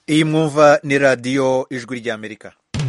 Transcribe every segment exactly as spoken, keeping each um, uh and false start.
iyi mwumva ni radiyo ijwi ry'Amerika.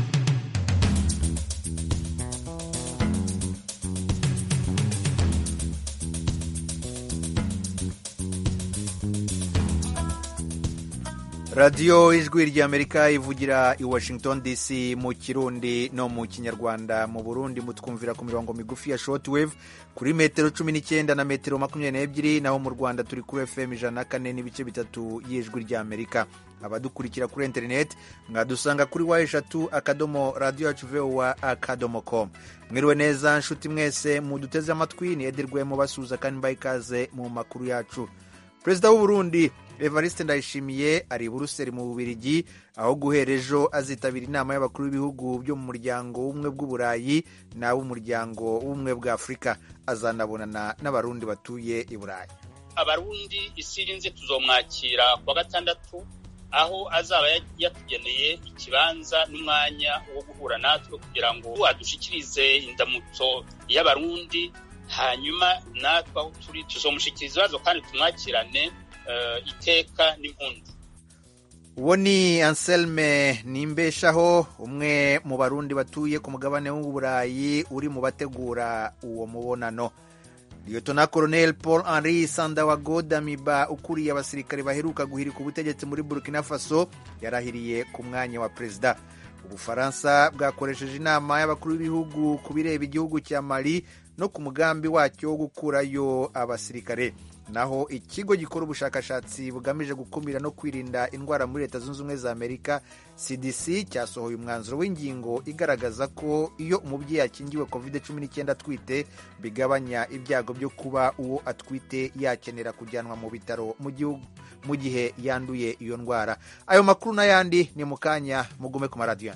radiyo ijwi ry'Amerika ivugira i Washington D C mu Kirundi no mu Kinyarwanda. Mu Burundi mutwumvira ku mirongo migufi ya shortwave kuri metero cumi n'icyenda na metero makumyabiri n'ebyiri, naho mu Rwanda turi kuri F M ijana na kane n'ibice bitatu y'ijwi ry'Amerika. Abadukurikira kuri internet mwadusanga kuri wa eshatu akadomo radio yacu voa akadomo com. Mwiriwe neza nshuti mwese muduteze amatwi, ni Edirwe mu basuza kandi mbaye ikaze mu makuru yacu. Perezida w'u Burundi Evariste Ndayishimiye ari Buruseli mu Bubiligi, aho guhera ejo azitabira inama y'abakuru b'ibihugu byo mu muryango w'ubumwe bw'Uburayi n'ab'umuryango w'ubumwe bwa Afurika. Azanabonana n'abarundi batuye i Burayi. Abarundi isirinze tuzomwakira kwa gatandatu, aho azaba yatugeneye ikibanza n'umwanya wo guhura natwe kugira ngo adushikirize indamutso y'abarundi, hanyuma natwe aho turi tuzomushikiriza ibibazo kandi tumwakirane Uh, iteka n'impundu. Uwo ni Anselme Nimbeshaho, umwe mu barundi batuye ku mugabane w'Uburayi uri mu bategura uwo mubonano. Lieutenant Colonel Paul Henri Sandaogo Damiba, ukuriye abasirikare baheruka guhirika ubutegetsi muri Burkina Faso, yarahiriye ku mwanya wa perezida. Ubufaransa bwakoresheje inama y'abakuru b'ibihugu ku bireba igihugu cya Mali no ku mugambi wacyo wo gukurayo abasirikare. Naho ikigo gikora ubushakashatsi bugamije gukumira no kwirinda indwara muri Leta Zunze Ubumwe za Amerika C D C cyasohoye umwanzuro w'ingingo igaragaza ko iyo umubyeyi yakingiwe covid cumi n'icyenda atwite bigabanya ibyago byo kuba uwo atwite yakenera kujyanwa mu bitaro mu gihugu mu gihe yanduye iyo ndwara. Ayo makuru n'ayandi ni mukanya, mugume ku maradiyo.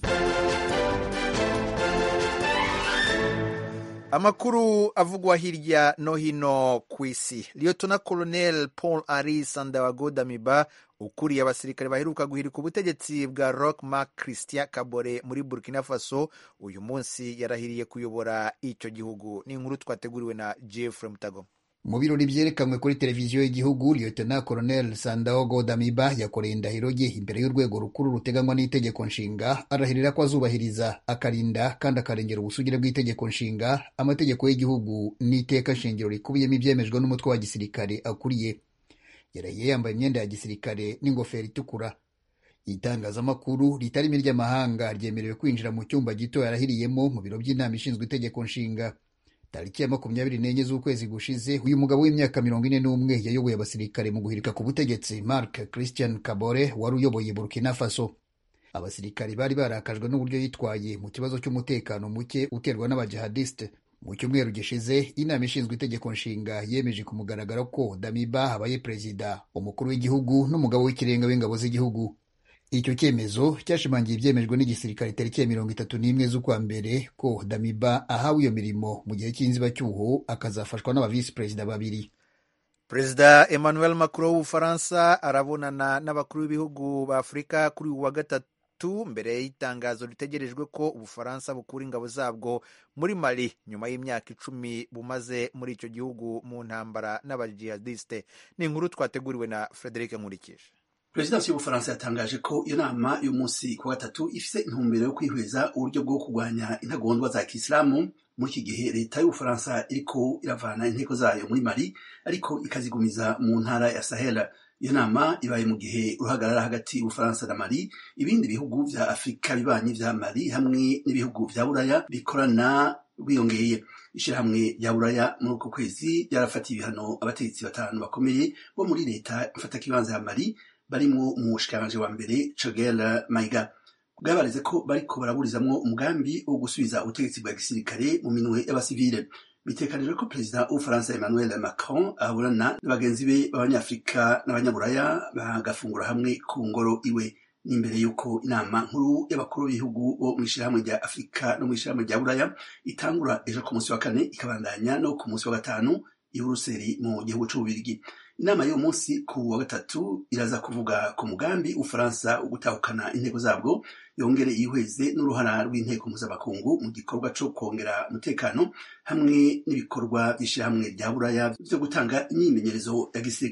Amakuru avugwa hirya no hino ku isi. Lieutenant Colonel Paul Henri Sandaogo Damiba, ukuriye abasirikare baheruka guhirika ubutegetsi bwa Roch Marc Christian Kabore muri Burkina Faso, uyu munsi yarahiriye kuyobora icyo gihugu. Ni inkuru twateguriwe na Jeffrey Mutago. Mu birori byerekanwe kuri televiziyo y'igihugu, Lieutenant Colonel Sandaogo Damiba yakoreye indahiro ye imbere y'urwego rukuru ruteganywa n'itegeko nshinga, arahirira ko azubahiriza, akarinda kandi akarengera ubusugire bw'itegeko nshinga, amategeko y'igihugu n'iteka nshingiro rikubiyemo ibyemejwe n'umutwe wa gisirikare akuriye. Yaraye yambaye imyenda ya gisirikare n'ingofero itukura. Itangazamakuru ritari iry'amahanga ryemerewe kwinjira mu cyumba gito yarahiriyemo mu biro by'inama ishinzwe itegeko nshinga. Tariki ya makumyabiri n'enye z'ukwezi gushize, uyu mugabo w'imyaka mirongo ine n'umwe yayoboye abasirikare mu guhirika ku butegetsi Marc Christian Kabore wari uyoboye Burkina Faso. Abasirikare bari barakajwe n'uburyo yitwaye mu kibazo cy'umutekano muke uterwa n'abajihadiste. Mu cyumweru gishize, inama ishinzwe itegeko nshinga yemeje ku mugaragaro ko Damiba habaye perezida, umukuru w'igihugu n'umugabo w'ikirenga w'ingabo z'igihugu. Icyo cyemezo cyashimangiye ibyemejwe n'igisirikare tariki ya mirongo itatu n'imwe z'ukwa mbere ko Damiba ahawe iyo mirimo mu gihe cy'inzibacyuho, akazafashwa n'abavisi perezida babiri. Perezida Emmanuel Macron w'Ubufaransa arabonana n'abakuru b'ibihugu ba Afurika kuri uwa gatatu, mbere y'itangazo ritegerejwe ko Ubufaransa bukura ingabo zabwo muri Mali nyuma y'imyaka icumi bumaze muri icyo gihugu mu ntambara n'abajihadiste. Ni inkuru twateguriwe na Frederic Nkurikije. Perezidansi y'Ubufaransa yatangaje ko iyo nama y'umunsi ku gatatu ifise intumbero yo kwihweza uburyo bwo kurwanya intagondwa za Kisilamu muri iki gihe leta y'Ubufaransa iriko iravana inteko zayo muri Mali ariko ikazigumiza mu ntara ya Sahel. Iyo nama ibaye mu gihe uruhagarara hagati y'Ubufaransa na Mali, ibindi bihugu vya Afrika bibanyi vya Mali hamwe n'ibihugu vya Buraya bikorana bwiyongeye. Ishirahamwe rya Buraya muri uko kwezi yarafatiye ibihano abategetsi batanu bakomeye bo muri leta mfata kibanza ya Mali, barimo umushikiranganje wa mbere Choguel Maïga. Bwabareze ko bariko baraburizamwo umugambi wo gusubiza ubutegetsi bwa gisirikare mu minwe y'abasivile. Bitekanijwe ko perezida w'Ubufaransa Emmanuel Macron ahurana n'abagenzi be b'abanyafrika n'abanyaburaya bagafungura hamwe ku ngoro iwe. N'imbere yuko inama nkuru y'abakuru b'ibihugu bo mw'ishirahamwe rya Afrika no mw'ishirahamwe rya Buraya itangura ejo ku munsi wa kane ikabandanya no ku munsi wa gatanu i Buruseli mu gihugu c'Ububirigi. Inama y'uyu munsi ku wa gatatu iraza kuvuga ku mugambi Ufaransa ugutahukana inteko zabwo, yongere yihweze n'uruhara rw'inteko mpuzamakungu mu gikorwa co kongera umutekano hamwe n'ibikorwa by'ishirahamwe rya Buraya byo gutanga imyimenyerezo ya gisirikare.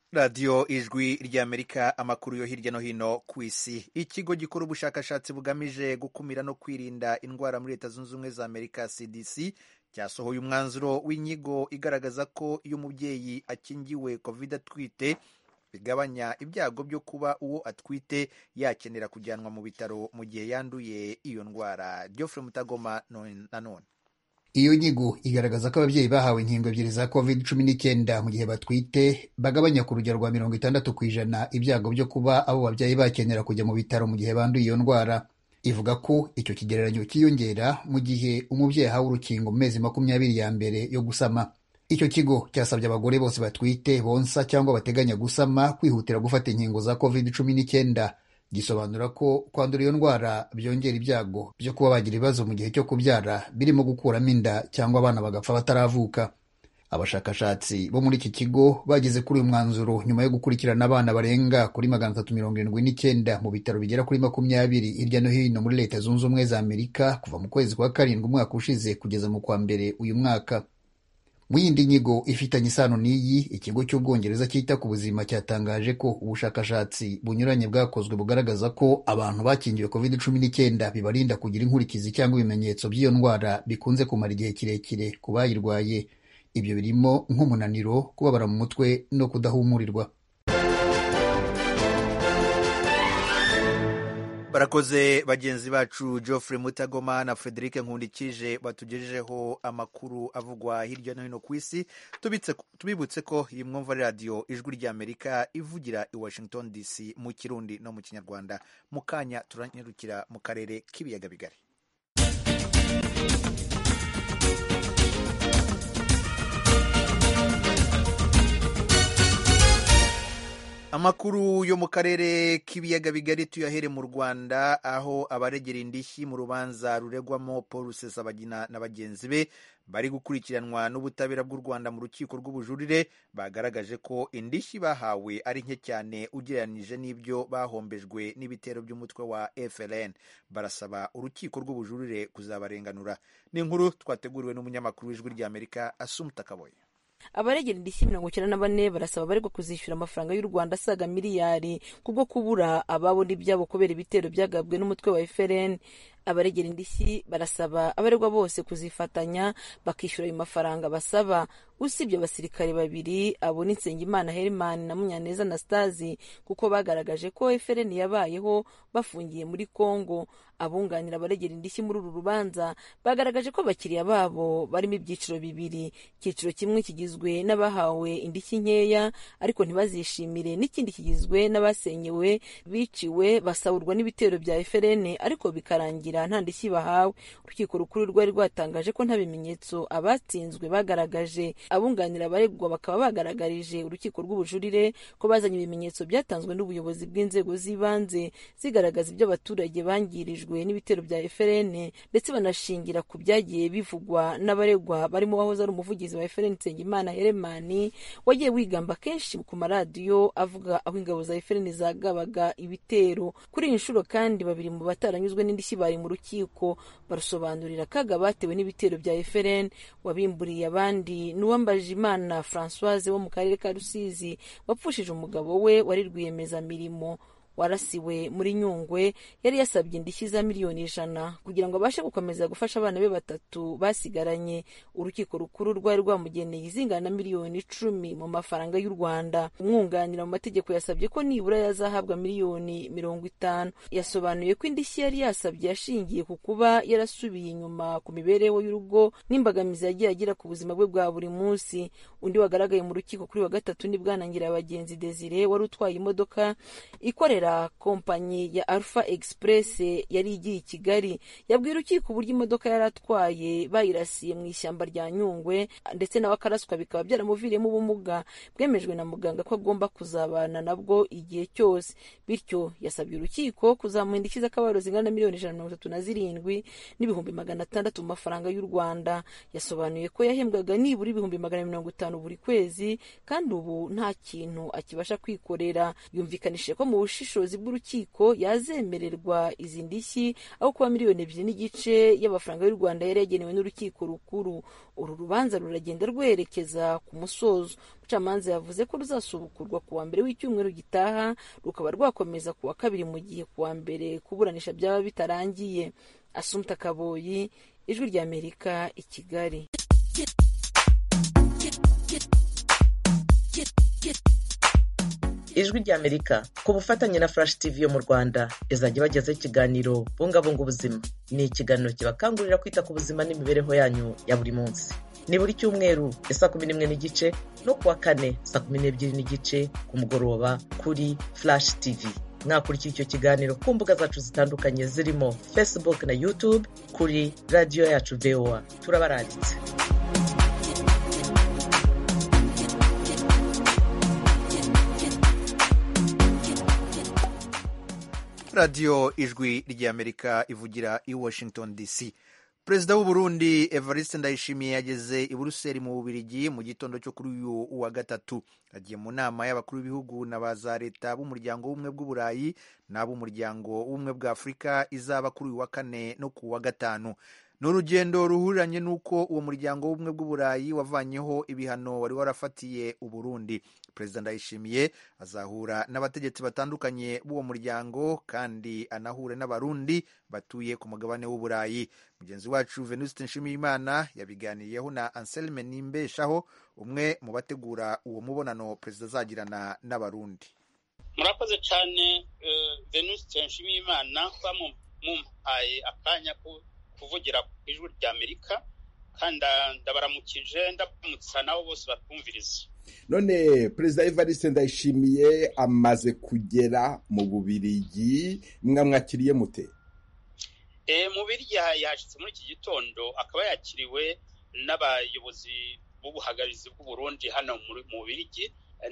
radiyo ijwi ry'Amerika, amakuru yo hirya no hino ku isi. Ikigo gikora ubushakashatsi bugamije gukumira no kwirinda indwara muri Leta Zunze Ubumwe za Amerika C D C cyasohoye umwanzuro w'inyigo igaragaza ko iyo umubyeyi akingiwe covid atwite bigabanya ibyago byo kuba uwo atwite yakenera kujyanwa mu bitaro mu gihe yanduye iyo ndwara. Geoffrey Mutagoma nanone. Iyo nyigo igaragaza ko ababyeyi bahawe inkingo ebyiri za covid cumi n'icyenda mu gihe batwite bagabanya ku rugero rwa mirongo itandatu ku ijana ibyago byo kuba abo babyeyi bakenera kujya mu bitaro mu gihe banduye iyo ndwara. Ivuga ko icyo kigereranyo cyiyongera mu gihe umubyeyi ahawe urukingo mu mezi makumyabiri ya mbere yo gusama. Icyo kigo cyasabye abagore bose batwite, bonsa cyangwa bateganya gusama kwihutira gufata inkingo za covid cumi n'icyenda. Gisobanura ko kwandura iyo ndwara byongera ibyago byo kuba bagira ibibazo mu gihe cyo kubyara, birimo gukuramo inda cyangwa abana bagapfa bataravuka. Abashakashatsi bo muri iki kigo bageze kuri uyu mwanzuro nyuma yo gukurikirana abana barenga kuri magana atatu mirongo irindwi n'icyenda mu bitaro bigera kuri makumyabiri hirya no hino muri Leta Zunze Ubumwe za Amerika kuva mu kwezi kwa karindwi umwaka ushize kugeza mu kwa mbere uyu mwaka. Mu yindi nyigo ifitanye isano n'iyi, ikigo cy'Ubwongereza cyita ku buzima cyatangaje ko ubushakashatsi bunyuranye bwakozwe bugaragaza ko abantu bakingiwe covid cumi n'icyenda bibarinda kugira inkurikizi cyangwa ibimenyetso by'iyo ndwara bikunze kumara igihe kirekire ku bayirwaye. Ibyo birimo nk'umunaniro, kubabara mu mutwe no kudahumurirwa. Barakoze bagenzi bacu Geoffrey Mutagoma na Frederic Nkundikije batugejejeho amakuru avugwa hirya no hino ku isi. Tubibutse ko iyi mwumva radiyo ijwi ry'Amerika ivugira i Washington D C mu Kirundi no mu Kinyarwanda. Mu kanya turanyarukira mu karere k'ibiyaga bigari. Amakuru yo mu karere k'ibiyaga bigari tuyahere mu Rwanda, aho abaregera indishyi mu rubanza ruregwamo Paul Rusesabagina na bagenzi be bari gukurikiranwa n'ubutabera bw'u Rwanda mu rukiko rw'ubujurire bagaragaje ko indishyi bahawe ari nke cyane ugereranije n'ibyo bahombejwe n'ibitero by'umutwe wa F L N. Barasaba urukiko rw'ubujurire kuzabarenganura. Ni inkuru twateguriwe n'umunyamakuru w'ijwi ry'Amerika Assumpta Kaboye. Abaregera indishyi mirongo icyenda na bane barasaba abaregwa kuzishyura amafaranga y'u Rwanda asaga miliyari kubwo kubura ababo n'ibyabo kubera ibitero byagabwe n'umutwe wa F L N. Abaregera indishyi barasaba abaregwa bose kuzifatanya bakishyura ayo mafaranga basaba, usibye abasirikare babiri abo ni Nsengimana Herman na Munyaneza Anastasi kuko bagaragaje ko F L N yabayeho bafungiye muri Congo. Abunganira abaregera indishyi muri uru rubanza bagaragaje ko bakiriya babo barimo ibyiciro bibiri. Icyiciro kimwe kigizwe n'abahawe indishyi nkeya ariko ntibazishimire, n'ikindi kigizwe n'abasenyewe, biciwe, basaburwa n'ibitero bya F L N ariko bikarangira nta ndishyi bahawe. Urukiko rukuru rwari rwatangaje ko nta bimenyetso abatsinzwe bagaragaje. Abunganira abaregwa bakaba bagaragarije urukiko rw'ubujurire ko bazanye ibimenyetso byatanzwe n'ubuyobozi bw'inzego z'ibanze zigaragaza ibyo abaturage bangirijwe n'ibitero bya F L N, ndetse banashingira ku byagiye bivugwa n'abaregwa barimo wahoze ari umuvugizi wa F L N Nsengimana Herman wagiye wigamba kenshi ku maradiyo avuga aho ingabo za F L N zagabaga ibitero. Kuri iyi nshuro kandi babiri mu bataranyuzwe n'indishyi bari mu rukiko barusobanurira kaga batewe n'ibitero bya F L N. Wabimburiye abandi n'Uwambajimana Françoise wo mu karere ka Rusizi wapfushije umugabo we wari rwiyemezamirimo warasiwe muri Nyungwe. Yari yasabye indishyi za miliyoni ijana kugira ngo abashe gukomeza gufasha abana be batatu basigaranye. Urukiko rukuru rwari rwamugeneye izingana na miliyoni icumi mu mafaranga y'u Rwanda. Umwunganira mu mategeko yasabye ko nibura yazahabwa miliyoni mirongo itanu. Yasobanuye ko indishyi yari yasabye yashingiye ku kuba yarasubiye inyuma ku mibereho y'urugo n'imbogamizi yagiye agira ku buzima bwe bwa buri munsi. Undi wagaragaye mu rukiko kuri wa gatatu ni Bwana Ngirabagenzi Desire wari utwaye imodoka ikorera kompanyi ya Alpha Express yari igiye i Kigali. Yabwiye urukiko uburyo imodoka yari atwaye bayirasiye mu ishyamba rya Nyungwe ndetse nawe akaraswa bikaba byaramuviriyemo ubumuga bwemejwe na muganga ko agomba kuzabana nabwo igihe cyose. Bityo yasabye urukiko kuzamuha indishyi z'akababaro zingana na miliyoni ijana na mirongo itatu na zirindwi n'ibihumbi magana atandatu mu mafaranga y'u Rwanda. Yasobanuye ko yahembwaga nibura ibihumbi magana mirongo itanu buri kwezi kandi ubu nta kintu akibasha kwikorera. Yumvikanishije ko mu bushisho ubushobozi bw'urukiko yazemererwa izi ndishyi aho kuba miliyoni ebyiri n'igice y'amafaranga y'u Rwanda yari yagenewe n'urukiko rukuru. Uru rubanza ruragenda rwerekeza ku musozo. Umucamanza yavuze ko ruzasubukurwa ku wa mbere w'icyumweru gitaha, rukaba rwakomeza ku wa kabiri mu gihe ku wa mbere kuburanisha byaba bitarangiye. Assumpta Kaboyi, Ijwi ry'Amerika, i Kigali. Ijwi ry'Amerika ku bufatanye na Flash T V yo mu Rwanda izajya bagezaho ikiganiro bungabunga ubuzima. Ni ikiganiro kibakangurira kwita ku buzima n'imibereho yanyu ya buri munsi. Ni buri cyumweru saa kumi n'imwe n'igice no kuwa kane saa kumi n'ebyiri n'igice ku mugoroba kuri Flash T V. Mwakurikira icyo kiganiro ku mbuga zacu zitandukanye zirimo Facebook na YouTube kuri radio yacu V O A. Turabaranditse. Radio Ijwi ry'Amerika ivugira i Washington D C. Perezida w'u Burundi Evariste Ndayishimiye yageze i Buruseli mu Bubiligi mu gitondo cyo kuri uyu wa gatatu. Agiye mu nama y'abakuru b'ibihugu na ba za leta b'umuryango w'ubumwe bw'Uburayi n'ab'umuryango w'ubumwe bwa Afurika izaba kuri uyu wa kane no ku wa gatanu. Ni urugendo ruhuriranye n'uko uwo muryango w'ubumwe bw'Uburayi wavanyeho ibihano wari warafatiye u Burundi. Perezida Ndayishimiye azahura n'abategetsi batandukanye b'uwo muryango kandi anahure n'abarundi batuye ku mugabane w'Uburayi. Mugenzi wacu Venuste Nshimiyimana yabiganiriyeho na Anselme Nimbeshaho, umwe mu bategura uwo mubonano perezida azagirana n'abarundi. Murakoze cyane uh, Venuste Nshimiyimana kwa mumpaye akanya ko kuvugira ku Ijwi ry'Amerika kandi ndabaramukije ndamutsa nabo bose batwumviriza. None Perezida Evariste Ndayishimiye amaze kugera mu Bubiligi, mwamwakiriye mute? Eh mu Bubiligi yashitse muri iki gitondo, akaba yakiriwe n'abayobozi b'ubuhagarizi bw'u Burundi hano mu Bubiligi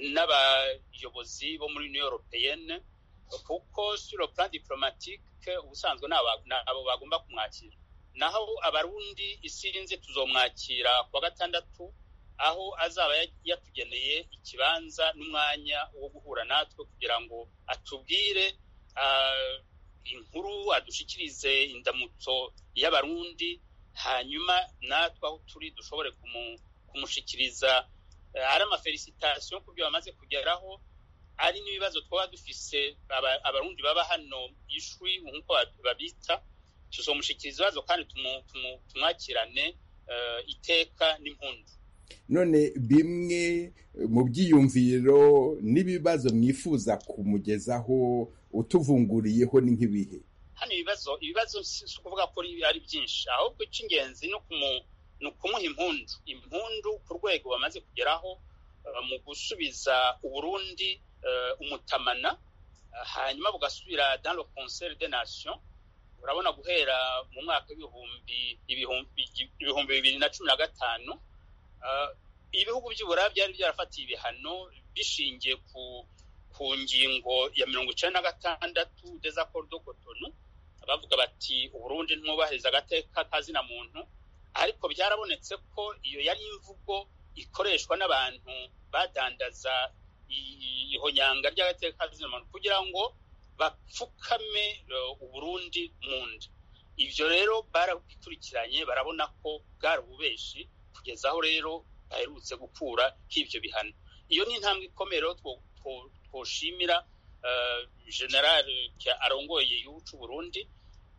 n'abayobozi bo muri Union Européenne, kuko sur le plan diplomatique ubusanzwe nabo bagomba kumwakira. Naho abarundi isinze tuzomwakira kwa gatandatu aho azaba yatugeneye ikibanza n'umwanya wo guhura natwe kugira ngo atubwire uh, inkuru, adushikirize indamutso y'abarundi, hanyuma natwe aho turi dushobore kumu, kumushikiriza uh, ari amafelicitation ku byo bamaze kugeraho, ari n'ibibazo twaba dufise abarundi baba hano ishwi nkuko babita, tuzomushikiriza ibibazo kandi tumwakirane uh, iteka n'impundu. None bimwe mu byiyumviro n'ibibazo mwifuza kumugezaho utuvunguriyeho ni nk'ibihe? Hano ibibazo ibibazo si kuvuga ko ari byinshi, ahubwo icy'ingenzi no kumuha impundu impundu ku rwego bamaze kugeraho uh, mu gusubiza Uburundi uh, umutamana, uh, hanyuma bugasubira dans le Conseil des Nations. Urabona guhera mu mwaka w'ibihumbi ibihumbi bibiri na cumi na gatanu uh, ibihugu by'Uburayi byari byarafatiye ibihano bishingiye ku ku ngingo ya mirongo icenda na gatandatu des accords de Cotonou, bavuga bati Uburundi ntwubahiriza agateka kazina muntu, ariko byarabonetse ko iyo yari imvugo ikoreshwa n'abantu badandaza ihonyanga ry'agateka kazina muntu kugira ngo bapfukame uh, Uburundi munda. Ivyo rero barabikurikiranye barabona ko bwari ububeshi, kugeza aho rero baherutse gukura h'ivyo bihano. Iyo ni intambwe ikomeye twoshimira uh, general arongoye y'ucu Burundi,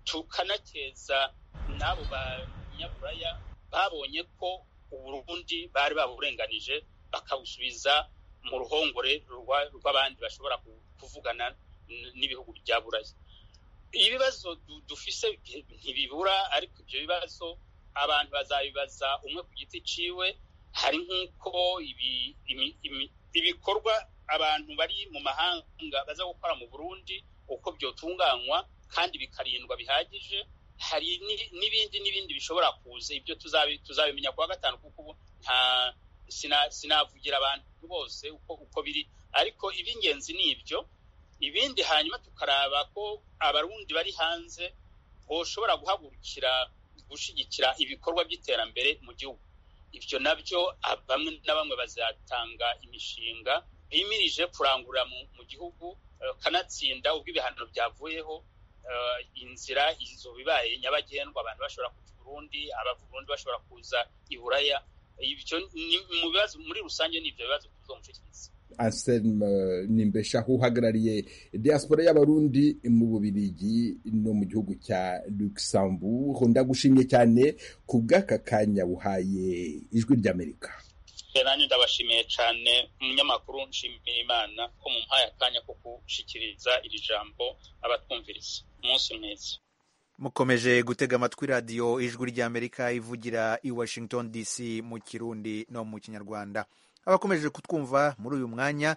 tukanakeza n'abo banyaburaya babonye ko Uburundi bari baburenganije bakabusubiza mu ruhongore rw'abandi bashobora kuvugana n'ibihugu bya Buraya. Ibibazo dufise ntibibura, ariko ibyo bibazo abantu bazabibaza umwe ku giti ciwe. Hari nk'uko ibi ibikorwa abantu bari mu mahanga baza gukora mu Burundi uko byotunganywa kandi bikarindwa bihagije. Hari n'ibindi n'ibindi bishobora kuza, ibyo tuzabimenya kuwa gatanu kuko nta sinavugira abantu bose uko uko biri, ariko ibingenzi ni ibyo. Ibindi hanyuma tukaraba ko abarundi bari hanze boshobora guhagurukira gushigikira ibikorwa by'iterambere mu gihugu. Ibyo nabyo bamwe na bamwe bazatanga imishinga bimirije kurangura mu gihugu, kanatsinda ubwo ibihano byavuyeho inzira izo bibaye nyabagendwa abantu bashobora kuza Burundi abava Burundi bashobora kuza i Buraya ibyo mu bibazo muri rusange n'ibyo bibazo tuzomushikiriza. Anselme Nimbeshaho uhagarariye diaspora y'abarundi mu Bubiligi no mu gihugu cya Luxembourg, ndagushimye cyane ku bw'aka kanya buhaye ijwi ry'Amerika. Nanjye ndabashimiye cyane umunyamakuru, nshimiye Imana ko mumpaye akanya ko gushikiriza iri jambo abatwumviriza. Umunsi mwiza. Mukomeje gutega amatwi radiyo ijwi ry'Amerika ivugira i Washington D C mu Kirundi no mu Kinyarwanda. Abakomeje kutwumva muri uyu mwanya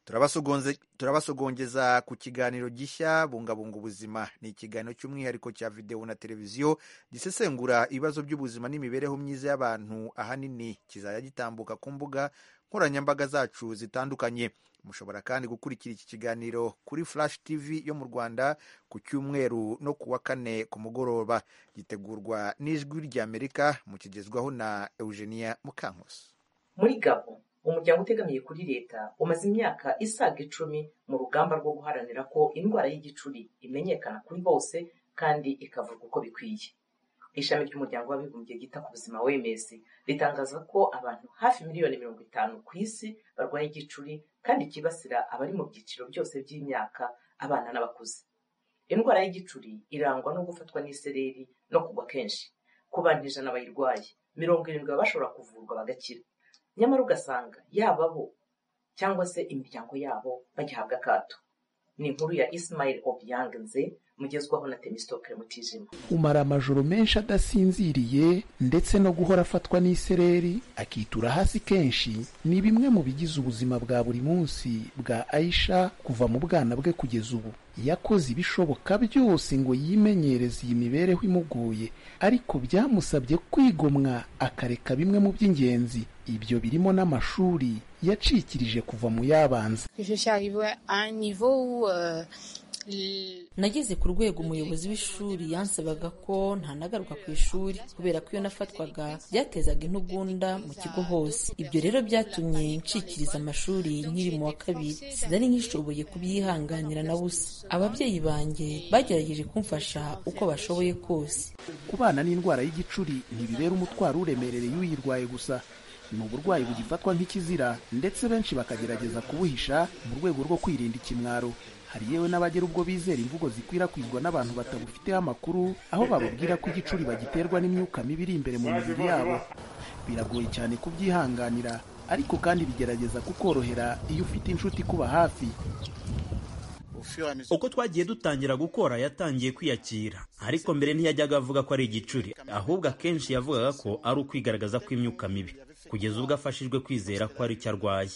turabasogongeza ku kiganiro gishya bungabunga ubuzima. Ni ikiganiro cy'umwihariko cya videwo na televiziyo gisesengura ibibazo by'ubuzima n'imibereho myiza y'abantu, ahanini kizajya gitambuka ku mbuga nkoranyambaga zacu zitandukanye. Mushobora kandi gukurikira iki kiganiro kuri Flash T V yo mu Rwanda ku cyumweru no ku wa kane ku mugoroba. Gitegurwa n'ijwi ry'Amerika, mukigezwaho na Eugenia Mukankusi. Muri Gabo, umuryango utegamiye kuri leta umaze imyaka isaga icumi mu rugamba rwo guharanira ko indwara y'igicuri imenyekana kuri bose kandi ikavurwa uko bikwiye. Ishami ry'umuryango w'abibumbye ryita ku buzima O M S ritangaza ko abantu hafi miliyoni mirongo itanu ku isi barwaye igicuri kandi kibasira abari mu byiciro byose by'imyaka, abana n'abakuze. Indwara y'igicuri irangwa no gufatwa n'isereri no kugwa kenshi. Ku bantu ijana bayirwaye, mirongo irindwi baba bashobora kuvurwa bagakira. Nyamara ugasanga yaba bo cyangwa se imiryango yabo bagihabwa akato. Ni inkuru ya Ismail Obyangenze mugezwaho na Temistokle Mutijima. Umara amajoro menshi adasinziriye ndetse no guhora afatwa n'isereri akitura hasi kenshi ni bimwe mu bigize ubuzima bwa buri munsi bwa Aisha kuva mu bwana bwe kugeza ubu. Yakoze ibishoboka byose ngo yimenyereze iyi mibereho imugoye, ariko byamusabye kwigomwa akareka bimwe mu by'ingenzi. Ibyo birimo n'amashuri yacikirije kuva mu yabanza. Nageze ku rwego umuyobozi w'ishuri yansabaga ko ntanagaruka ku ishuri kubera ko iyo nafatwaga byatezaga intugunda mu kigo hose. Ibyo rero byatumye ncikiriza amashuri nkiri mu wa kabiri. Sinari nkishoboye kubyihanganira na busa. Ababyeyi banjye bagerageje kumfasha uko bashoboye kose. Kubana n'indwara y'igicuri ntibibera umutwaro uremerereye uyirwaye gusa. Ni uburwayi bugifatwa nk'ikizira ndetse benshi bakagerageza kubuhisha mu rwego rwo kwirinda ikimwaro. Hari yewe n'abagera ubwo bizera imvugo zikwirakwizwa n'abantu batabufiteho amakuru, aho bababwira ko igicuri bagiterwa n'imyuka mibi iri imbere mu mibiri yabo. Biragoye cyane kubyihanganira, ariko kandi bigerageza kukorohera iyo ufite inshuti kuba hafi. Uko twagiye dutangira gukora yatangiye kwiyakira, ariko mbere ntiyajyaga avuga ko ari igicuri, ahubwo akenshi yavugaga ko ari ukwigaragaza kw'imyuka mibi, kugeza ubwo afashijwe kwizera ko ari icyo arwaye.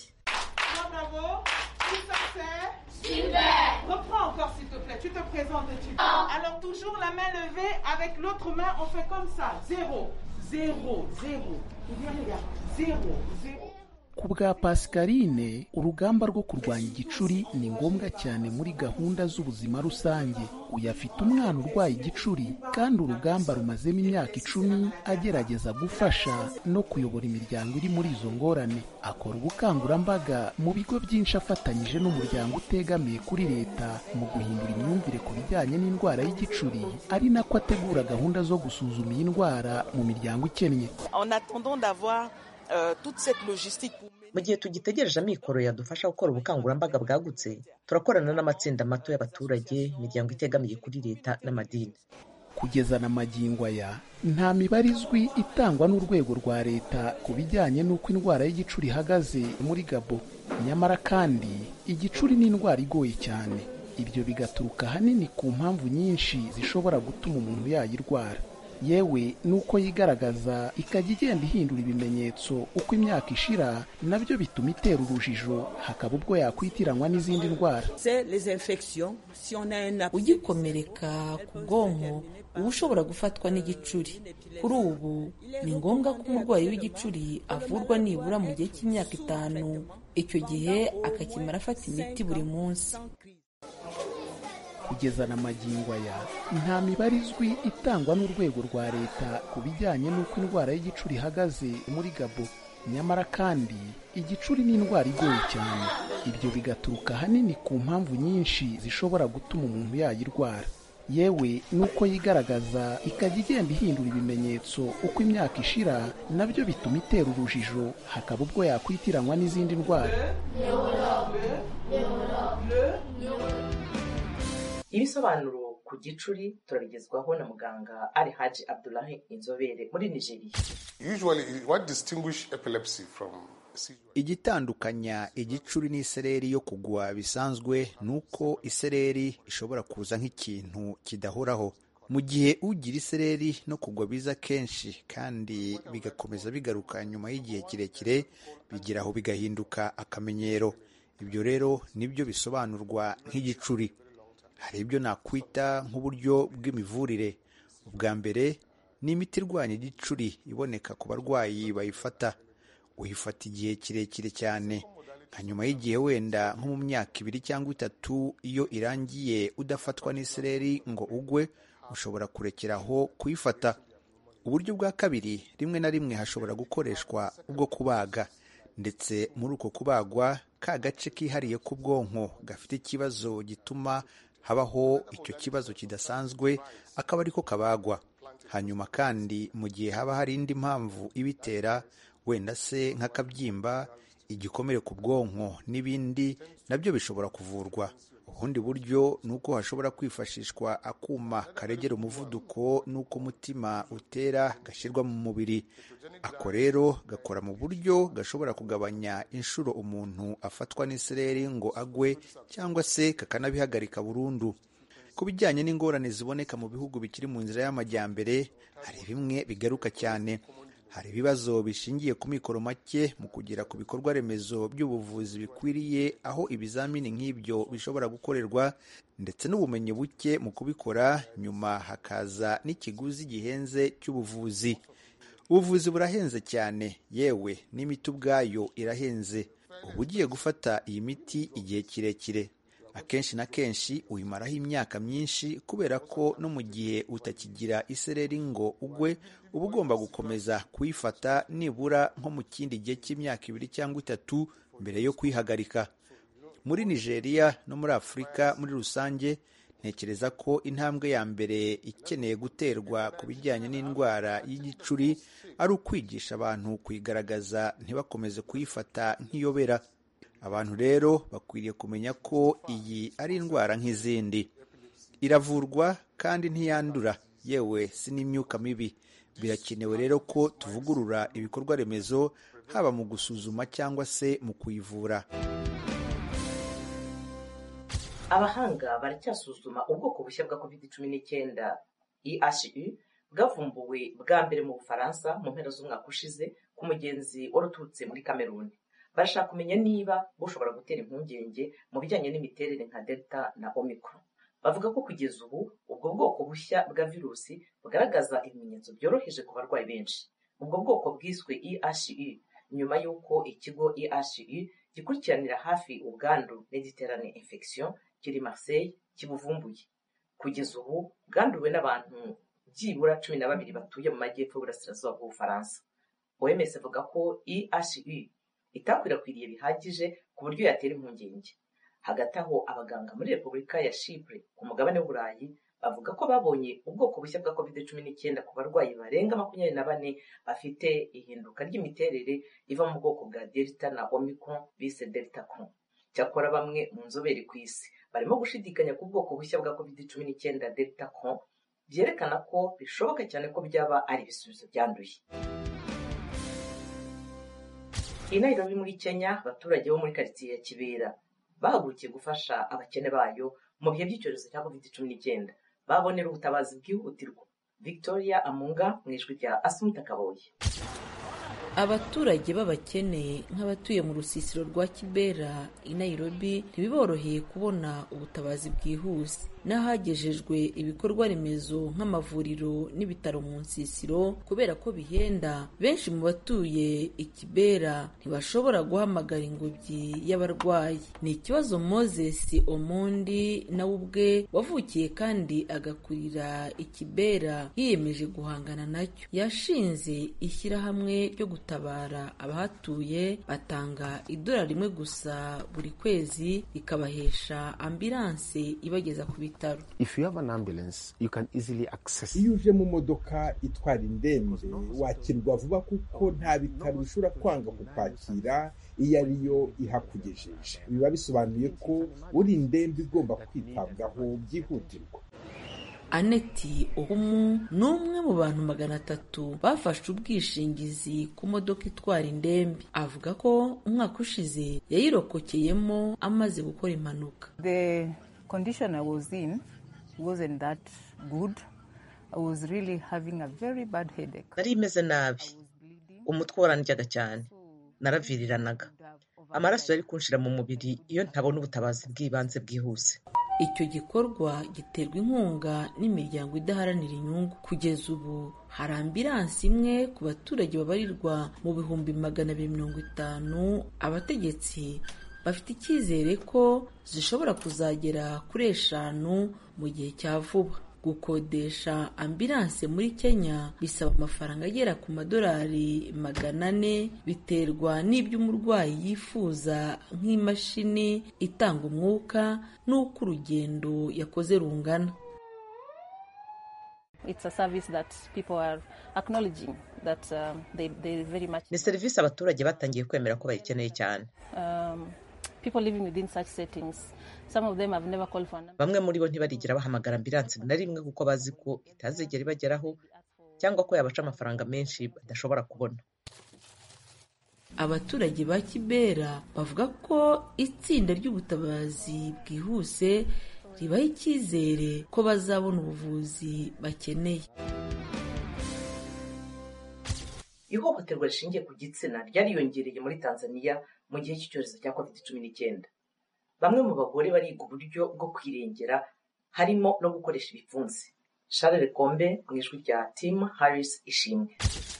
Reprends encore s'il te plaît, tu te présentes et tu... Alors toujours la main levée, avec l'autre main on fait comme ça, zéro, zéro, zéro. Viens regarde, zéro, zéro. Ku bwa Pascaline, urugamba rwo kurwanya igicuri ni ngombwa cyane muri gahunda z'ubuzima rusange. Uyu afite umwana urwaye igicuri kandi urugamba rumazemo imyaka icumi agerageza gufasha no kuyobora imiryango iri muri izo ngorane. Akora ubukangurambaga mu bigo byinshi afatanyije n'umuryango utegamiye kuri leta mu guhindura imyumvire ku bijyanye n'indwara y'igicuri, ari nako ategura gahunda zo gusuzuma iyi ndwara mu miryango ikennye. En attendant d'avoir euh, toute cette logistique. Mu gihe tugitegereje amikoro yadufasha gukora ubukangurambaga bwagutse, turakorana n'amatsinda mato y'abaturage, imiryango itegamiye kuri leta n'amadini. Kugeza na magingo aya nta mibare izwi itangwa n'urwego rwa leta ku bijyanye n'uko indwara y'igicuri ihagaze muri Gabo. Nyamara kandi igicuri ni indwara igoye cyane. Ibyo bigaturuka ahanini ku mpamvu nyinshi zishobora gutuma umuntu yayirwara. Yewe nuko yigaragaza ikajya igenda ihindura ibimenyetso uko imyaka ishira, nabyo bituma itera urujijo, hakaba ubwo yakwitiranwa n'izindi ndwara. Ugikomereka ku bwonko uba ushobora gufatwa n'igicuri. Kuri ubu ni ngombwa ko umurwayi w'igicuri avurwa nibura mu gihe cy'imyaka itanu, icyo gihe akakimara afata imiti buri munsi. Kugeza na magingo aya nta mibare izwi itangwa n'urwego rwa leta ku bijyanye n'uko indwara y'igicuri ihagaze muri Gabo. Nyamara kandi igicuri ni indwara igoye cyane. ibyo bigaturuka ahanini ku mpamvu nyinshi zishobora gutuma umuntu yayirwara, yewe n'uko yigaragaza ikajya igenda ihindura ibimenyetso uko imyaka ishira, nabyo bituma itera urujijo hakaba ubwo yakwitiranwa n'izindi ndwara. Ibisobanuro ku gicuri turabigezwaho na muganga Ali Haji Abdullahi, inzobere muri Nigeria. Usually what distinguish epilepsy from igitandukanya igicuri n'isereri yo kugwa bisanzwe nuko isereri ishobora kuza nk'ikintu kidahoraho, mu gihe ugira isereri no kugwa biza kenshi kandi bigakomeza bigaruka nyuma y'igihe kirekire, bigeraho bigahinduka akamenyero. Ibyo rero nibyo bisobanurwa nk'igicuri. Hari ibyo nakwita nk'uburyo bw'imivurire. Ubwa mbere ni imiti irwanya igicuri iboneka ku barwayi bayifata. Uyifata igihe kirekire cyane, nka nyuma y'igihe wenda nko mu myaka ibiri cyangwa itatu. Iyo irangiye udafatwa n'isereri ngo ugwe, ushobora kurekeraho kuyifata. Uburyo bwa kabiri, rimwe na rimwe hashobora gukoreshwa ubwo kubaga, ndetse muri uko kubagwa ka gace kihariye k'ubwonko gafite ikibazo gituma habaho icyo kibazo kidasanzwe akaba ariko kabagwa. Hanyuma kandi mu gihe haba hari indi mpamvu ibitera, wenda se nk'akabyimba, igikomere ku bwonko n'ibindi, nabyo bishobora kuvurwa. Ubundi buryo ni uko hashobora kwifashishwa akuma karegera umuvuduko n'uko umutima utera gashyirwa mu mubiri. Ako rero gakora mu buryo gashobora kugabanya inshuro umuntu afatwa n'isereri ngo agwe, cyangwa se kakanabihagarika burundu. Ku bijyanye n'ingorane ziboneka mu bihugu bikiri mu nzira y'amajyambere, hari bimwe bigaruka cyane. Hari ibibazo bishingiye ku mikoro make mu kugera ku bikorwa remezo by'ubuvuzi bikwiriye aho ibizamini nk'ibyo bishobora gukorerwa, ndetse n'ubumenyi buke mu kubikora. Nyuma hakaza n'ikiguzi gihenze cy'ubuvuzi. Ubuvuzi burahenze cyane, yewe n'imiti ubwayo irahenze. Uba ugiye gufata iyi miti igihe kirekire, akenshi na kenshi uyimaraho imyaka myinshi, kubera ko no mu gihe utakigira isereri ngo ugwe, uba ugomba gukomeza kuyifata nibura nko mu kindi gihe cy'imyaka ibiri cyangwa itatu mbere yo kuyihagarika. Muri Nigeria no muri Afurika muri rusange, ntekereza ko intambwe ya mbere ikeneye guterwa ku bijyanye n'indwara y'igicuri ari ukwigisha abantu kuyigaragaza, ntibakomeze kuyifata nk'iyobera. Abantu rero bakwiriye kumenya ko iyi ari indwara nk'izindi, iravurwa kandi ntiyandura, yewe si n'imyuka mibi. Birakenewe rero ko tuvugurura ibikorwa remezo, haba mu gusuzuma cyangwa se mu kuyivura. Abahanga baracyasuzuma ubwoko bushya bwa covid cumi n'icyenda E H U bwavumbuwe bwa mbere mu Bufaransa mu mpera z'umwaka ushize ku mugenzi wari uturutse muri Cameroon. Barashaka kumenya niba bushobora gutera impungenge mu bijyanye n'imiterere nka Delta na Omicron. Bavuga ko kugeza ubu ubwo bwoko bushya bwa virusi bugaragaza ibimenyetso byoroheje ku barwayi benshi. Ubwo bwoko bwiswe E H U nyuma y'uko ikigo E H U gikurikiranira hafi ubwandu Mediterranean Infection kiri Marseille kibuvumbuye. Kugeza ubu bwanduwe n'abantu byibura cumi na babiri batuye mu majyepfo y'uburasirazuba bw'Ubufaransa. O M S avuga ko E H U itakwirakwiriye bihagije ku buryo yatera impungenge. Hagati aho, abaganga muri Repubulika ya Chypre ku mugabane w'Uburayi bavuga ko babonye ubwoko bushya bwa covid cumi n'icyenda ku barwayi barenga makumyabiri na bane bafite ihinduka ry'imiterere iva mu bwoko bwa Delta na Omicron bise Delta Cron. Cyakora bamwe mu nzobere ku isi barimo gushidikanya ku bwoko bushya bwa covid cumi n'icyenda Delta Cron, byerekana ko bishoboka cyane ko byaba ari ibisubizo byanduye. I Nairobi muri Kenya, abaturage bo muri karitsiye ya Kibera bahagurukiye gufasha abakene bayo mu bihe by'icyorezo cya covid cumi n'icyenda. Babonera ubutabazi bwihutirwa. Victoria Amunga mu ijwi rya Asumta Kaboyi. Abaturage b'abakene nk'abatuye mu rusisiro rwa Kibera i Nairobi ntibiboroheye kubona ubutabazi bwihuse. n'ahagejejwe ibikorwa remezo nk'amavuriro n'ibitaro mu nsisiro kubera ko bihenda. Benshi mu batuye ikibera ntibashobora guhamagara ingobyi y'abarwayi. Ni ikibazo Moses Omondi nawe ubwe wavukiye kandi agakurira ikibera yiyemeje guhangana nacyo. Yashinze ishyirahamwe ryo gutabara abahatuye, batanga idolari rimwe gusa buri kwezi rikabahesha ambulanse ibageza ku bitaro. If you have an ambulance, you can easily access. Iyo uje mu modoka itwara indembe wakirwa vuba kuko nta bitaro bishobora kwanga kukwakira iyo ariyo ihakugejeje. Biba bisobanuye ko uri indembe igomba kwitabwaho byihutirwa. Aneti Ohumu ni umwe mu bantu magana atatu bafashe ubwishingizi ku modoka itwara indembe. Avuga ko umwaka ushize yayirokokeyemo amaze gukora impanuka. The condition I was in wasn't that good. I was really having a very bad headache. Nari imeze nabi, umutwe warandyaga cyane, naraviriranaga, amaraso yari kunshira mu mubiri iyo ntabona ubutabazi bw'ibanze bwihuse. Icyo gikorwa giterwa inkunga n'imiryango idaharanira inyungu. Kugeza ubu hari ambulanse imwe ku baturage babarirwa mu bihumbi magana abiri mirongo itanu. Abategetsi bafite icyizere ko zishobora kuzagera kuri eshanu mu gihe cya vuba. Gukodesha ambulanse muri Kenya bisaba amafaranga agera ku madolari magana ane, biterwa n'ibyo umurwayi yifuza nk'imashini itanga umwuka n'uko urugendo yakoze rungana. It's a service that people are acknowledging that um, they they very much. Ni serivisi abaturage batangiye kwemera ko bayikeneye cyane. Um, people living within such settings, some of them have never called for an. Bamwe muri bo ntibarigira bahamagara ambulance na rimwe kuko bazi ko itazigera ibageraho cyangwa ko yabaca amafaranga menshi badashobora kubona. Abaturage ba Kibera bavuga ko itsinda ry'ubutabazi bwihuse ribaha icyizere ko bazabona ubuvuzi bakeneye. Ihohoterwa rishingiye ku gitsina ryariyongereye muri Tanzania mu gihe cy'icyorezo cya covid cumi n'icyenda. Bamwe mu bagore bariga uburyo bwo kwirengera harimo no gukoresha ibipfunsi. Charles Kombe mu ijwi rya Tim Harris Ishimwe.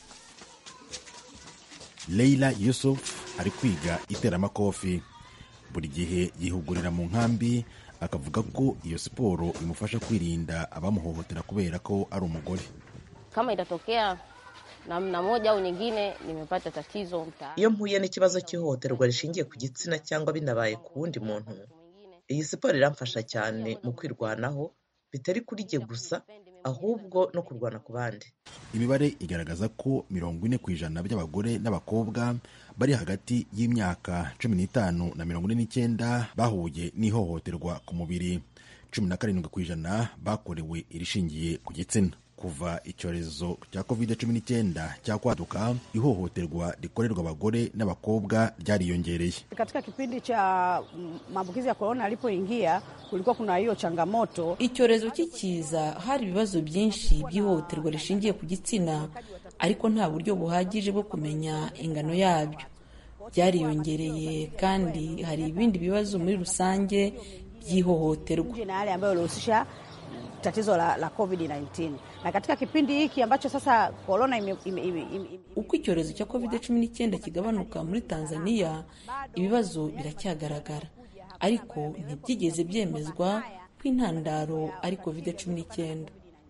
Leila Yusuf ari kwiga iteramakofi. Buri gihe yihugurira mu nkambi, akavuga ko iyo siporo imufasha kwirinda abamuhohotera kubera ko ari umugore. Kama itatokea namna moja au nyingine nimepata tatizo mtaani. Iyo mpuye n'ikibazo cy'ihohoterwa rishingiye ku gitsina cyangwa binabaye ku wundi muntu, iyi siporo iramfasha cyane mu kwirwanaho, bitari kuri jye gusa ahubwo no kurwana ku bandi. Imibare igaragaza ko mirongo ine ku ijana by'abagore n'abakobwa bari hagati y'imyaka cumi n'itanu na mirongo ine n'icyenda bahuye n'ihohoterwa ku mubiri. Cumi na karindwi ku ijana bakorewe irishingiye ku gitsina. Kuva icyorezo cya covid cumi n'icyenda cyakwaduka, ihohoterwa rikorerwa abagore n'abakobwa ryariyongereye. Katika kipindi cha maambukizi ya corona alipoingia kulikuwa kuna hiyo changamoto. Icyorezo kikiza hari ibibazo byinshi by'ihohoterwa rishingiye ku gitsina, ariko nta buryo buhagije bwo kumenya ingano yabyo. Byariyongereye kandi hari ibindi bibazo muri rusange by'ihohoterwa. Na yale ambayo yalihusisha tatizo la, la covid nineteen. Na katika kipindi hiki ambacho sasa corona ime, ime, ime, ime. Uko icyorezo cya covid cumi n'icyenda kigabanuka muri Tanzania, ibibazo biracyagaragara, ariko ntibyigeze byemezwa ko intandaro ari covid cumi n'icyenda.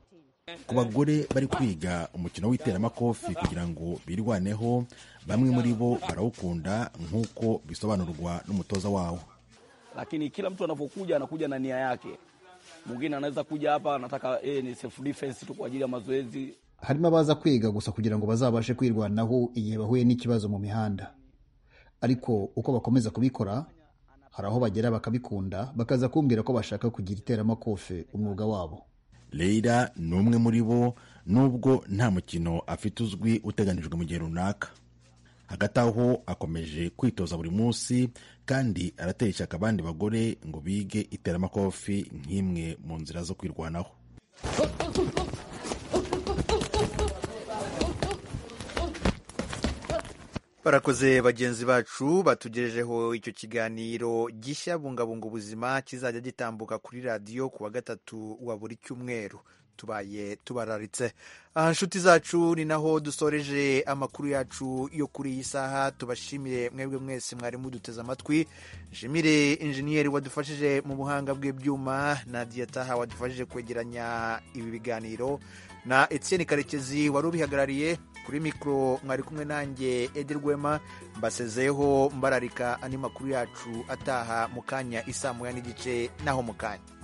Ku bagore bari kwiga umukino w'iteramakofi kugira ngo birwaneho, bamwe muri bo barawukunda nk'uko bisobanurwa n'umutoza wawo. Lakini kila mtu anapokuja anakuja na nia yake. Mwingine anaweza kuja hapa anataka eh ni self defense tu kwa ajili ya mazoezi. Harimo abaza kwiga gusa kugira ngo bazabashe kwirwanaho igihe bahuye n'ikibazo mu mihanda. Ariko uko bakomeza kubikora, hari aho bagera bakabikunda, bakaza kumbwira ko bashaka kugira iteramakofe umwuga wabo. Leila ni umwe muri bo, nubwo nta mukino afite uzwi uteganijwe mu gihe runaka. Hagati aho akomeje kwitoza buri munsi kandi aratera ishyaka abandi bagore ngo bige iteramakofi nk'imwe mu nzira zo kwirwanaho. barakoze bagenzi bacu batugejejeho icyo kiganiro gishya bungabunga ubuzima kizajya gitambuka kuri radiyo ku wa gatatu wa buri cyumweru. Tubaye tubararitse aha nshuti zacu, ni naho dusoreje amakuru yacu yo kuri iyi saha. Tubashimire mwebwe mwese mwari muduteze amatwi. Nshimire injeniyeri wadufashije mu buhanga bw'ibyuma, Nadia Taha wadufashije kwegeranya ibi biganiro, na Etienne Karekezi wari ubihagarariye. Kuri mikoro mwari kumwe nanjye Edi Rwema, mbasezeho mbararika andi makuru yacu ataha mu kanya isaa moya n'igice naho mu kanya.